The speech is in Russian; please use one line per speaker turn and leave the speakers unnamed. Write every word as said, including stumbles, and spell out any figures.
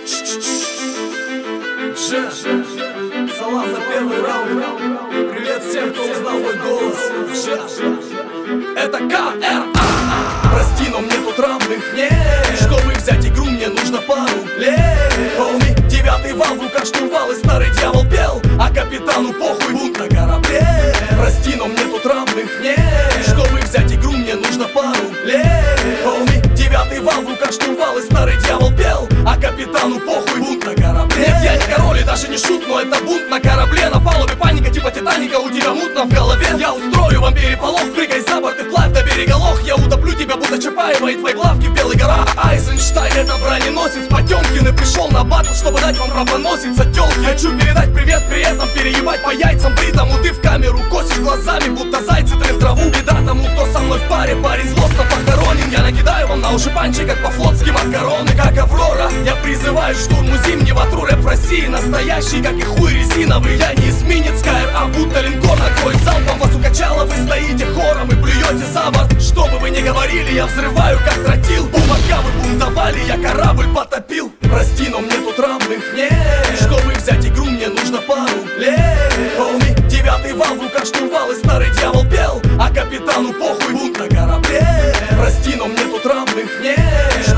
Ж, салам за первый раунд. Привет всем, кто узнал мой голос. Ж, это ка эр а. Прости, но мне тут равных нет. Чтобы взять игру, мне нужно пару лет. Хоми, девятый вал, в руках штурвал, и старый дьявол пел, а капитану похуй, бунт на корабле. Прости, но мне тут равных нет. Чтобы взять игру, мне нужно пару лет. Хоми, девятый вал, в руках штурвал, и старый дьявол пел, а капитану похуй, бунт на корабле. Нет, я не король и даже не шут, но это бунт на корабле. На палубе паника типа Титаника, у тебя мутно в голове. Я устрою вам переполох, прыгай за борт и вплавь до берега лох. Я утоплю тебя, будто Чапаева и твои главки в белых горах. Айзенштайн, это броненосец Потемкин, и пришел на батл, чтобы дать вам рабоносец от тёлки. Хочу передать привет, при этом переебать по яйцам бритому. Ты в камеру косишь глазами, будто зайцы трем траву. Беда тому, кто со мной в паре, парень злостно похоронен. Я накидаю вам на уши панчи, как по-флотски макароны. Как Аврора, я призываю штурму зимнего тру рэп России. Настоящий, как и хуй резиновый. Я не эсминец ка эр а, будто линкор накроет залпом. Вас укачало, вы стоите хором и плюете за борт. Что бы вы ни говорили, я взрываю, как тротил. Пока вы бунтовали, я корабль потопил. Прости, но мне тут равных нет. Чтобы взять игру, мне нужно пару лет. Хоми, девятый вал, в руках штурвал, и старый дьявол пел, а капитану похуй, бунт на корабле. Прости, но мне тут равных нет.